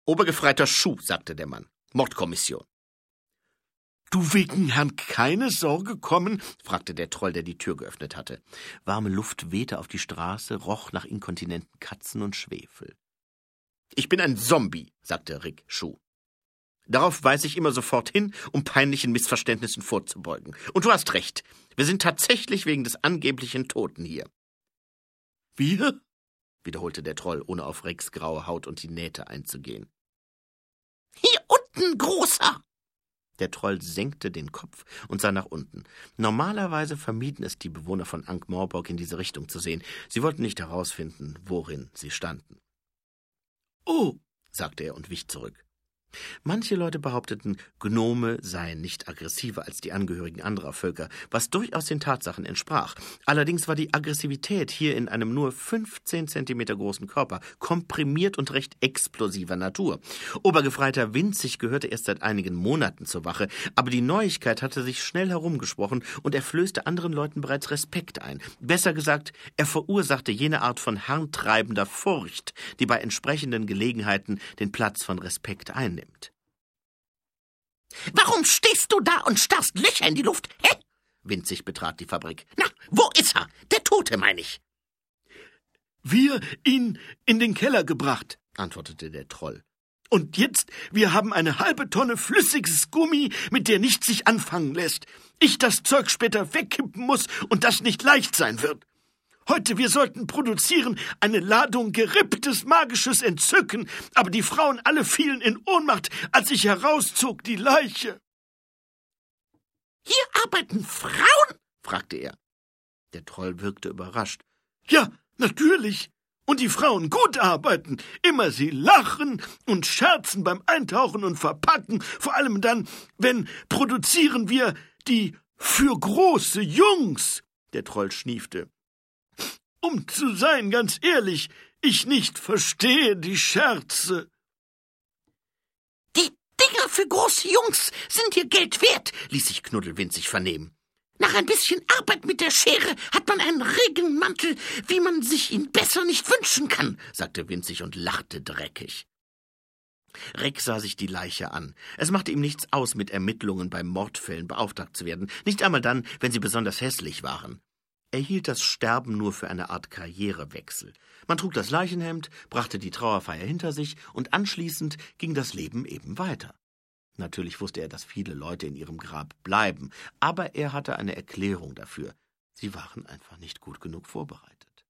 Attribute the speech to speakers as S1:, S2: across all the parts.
S1: Obergefreiter Schuh, sagte der Mann. Mordkommission. »Du wegen Herrn keine Sorge kommen?« fragte der Troll, der die Tür geöffnet hatte. Warme Luft wehte auf die Straße, roch nach inkontinenten Katzen und Schwefel. »Ich bin ein Zombie«, sagte Rick Schuh. »Darauf weise ich immer sofort hin, um peinlichen Missverständnissen vorzubeugen. Und du hast recht, wir sind tatsächlich wegen des angeblichen Toten hier.« »Wir?« wiederholte der Troll, ohne auf Ricks graue Haut und die Nähte einzugehen. »Hier unten, Großer!« Der Troll senkte den Kopf und sah nach unten. Normalerweise vermieden es die Bewohner von Ankh-Morpork, in diese Richtung zu sehen. Sie wollten nicht herausfinden, worin sie standen. »Oh«, sagte er und wich zurück. Manche Leute behaupteten, Gnome seien nicht aggressiver als die Angehörigen anderer Völker, was durchaus den Tatsachen entsprach. Allerdings war die Aggressivität hier in einem nur 15 Zentimeter großen Körper komprimiert und recht explosiver Natur. Obergefreiter Winzig gehörte erst seit einigen Monaten zur Wache, aber die Neuigkeit hatte sich schnell herumgesprochen und er flößte anderen Leuten bereits Respekt ein. Besser gesagt, er verursachte jene Art von harntreibender Furcht, die bei entsprechenden Gelegenheiten den Platz von Respekt einnimmt. »Warum stehst du da und starrst Löcher in die Luft? Hä?« Winzig betrat die Fabrik. »Na, wo ist er? Der Tote, meine ich.«
S2: »Wir ihn in den Keller gebracht«, antwortete der Troll. »Und jetzt, wir haben eine halbe Tonne flüssiges Gummi, mit der nichts sich anfangen lässt. Ich das Zeug später wegkippen muss und das nicht leicht sein wird. Heute, wir sollten produzieren eine Ladung geripptes magisches Entzücken, aber die Frauen alle fielen in Ohnmacht, als ich herauszog die Leiche.«
S1: »Hier arbeiten Frauen?« fragte er.
S2: Der Troll wirkte überrascht. »Ja, natürlich. Und die Frauen gut arbeiten. Immer sie lachen und scherzen beim Eintauchen und Verpacken. Vor allem dann, wenn produzieren wir die für große Jungs.« Der Troll schniefte. »Um zu sein, ganz ehrlich, ich nicht verstehe die Scherze.«
S1: »Die Dinger für große Jungs sind ihr Geld wert«, ließ sich Knuddelwinzig vernehmen. »Nach ein bisschen Arbeit mit der Schere hat man einen Regenmantel, wie man sich ihn besser nicht wünschen kann«, sagte Winzig und lachte dreckig. Rick sah sich die Leiche an. Es machte ihm nichts aus, mit Ermittlungen bei Mordfällen beauftragt zu werden, nicht einmal dann, wenn sie besonders hässlich waren. Er hielt das Sterben nur für eine Art Karrierewechsel. Man trug das Leichenhemd, brachte die Trauerfeier hinter sich und anschließend ging das Leben eben weiter. Natürlich wusste er, dass viele Leute in ihrem Grab bleiben, aber er hatte eine Erklärung dafür. Sie waren einfach nicht gut genug vorbereitet.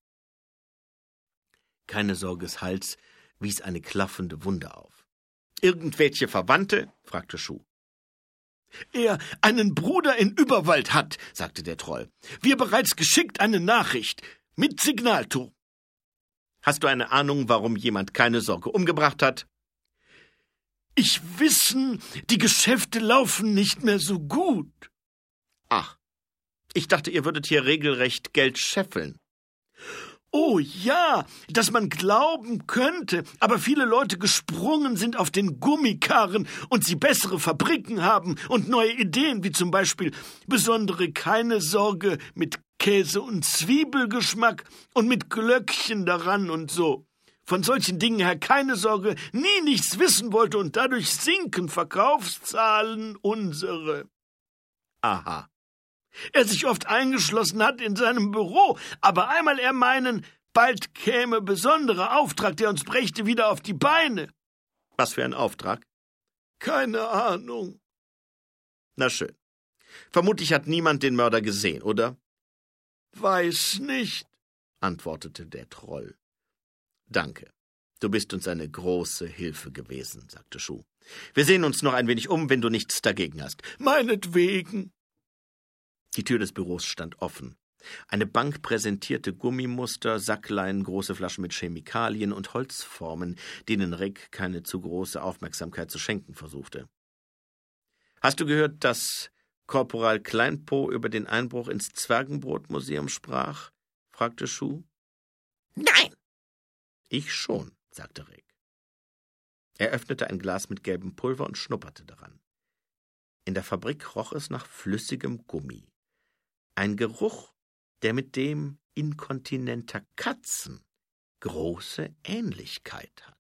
S1: Keine Sorges Hals wies eine klaffende Wunde auf. »Irgendwelche Verwandte?« fragte Schuh.
S2: »Er einen Bruder in Überwald hat«, sagte der Troll. »Wir bereits geschickt eine Nachricht mit Signalton.«
S1: »Hast du eine Ahnung, warum jemand keine Sorge umgebracht hat?«
S2: »Ich wissen, die Geschäfte laufen nicht mehr so gut.«
S1: »Ach, ich dachte, ihr würdet hier regelrecht Geld scheffeln.«
S2: »Oh ja, dass man glauben könnte, aber viele Leute gesprungen sind auf den Gummikarren und sie bessere Fabriken haben und neue Ideen, wie zum Beispiel besondere keine Sorge mit Käse- und Zwiebelgeschmack und mit Glöckchen daran und so. Von solchen Dingen Herr keine Sorge nie nichts wissen wollte und dadurch sinken Verkaufszahlen unsere.«
S1: »Aha.«
S2: Er sich oft eingeschlossen hat in seinem Büro, aber einmal er meinen, bald käme besonderer Auftrag, der uns brächte wieder auf die Beine.«
S1: »Was für ein Auftrag?«
S2: »Keine Ahnung.«
S1: »Na schön. Vermutlich hat niemand den Mörder gesehen, oder?«
S2: »Weiß nicht«,
S1: antwortete der Troll. »Danke. Du bist uns eine große Hilfe gewesen«, sagte Schuh. »Wir sehen uns noch ein wenig um, wenn du nichts dagegen hast.«
S2: »Meinetwegen.«
S1: Die Tür des Büros stand offen. Eine Bank präsentierte Gummimuster, Sacklein, große Flaschen mit Chemikalien und Holzformen, denen Rick keine zu große Aufmerksamkeit zu schenken versuchte. »Hast du gehört, dass Korporal Kleinpo über den Einbruch ins Zwergenbrotmuseum sprach?« fragte Schuh.
S3: »Nein!«
S1: »Ich schon«, sagte Rick. Er öffnete ein Glas mit gelbem Pulver und schnupperte daran. In der Fabrik roch es nach flüssigem Gummi. Ein Geruch, der mit dem inkontinenter Katzen große Ähnlichkeit hat.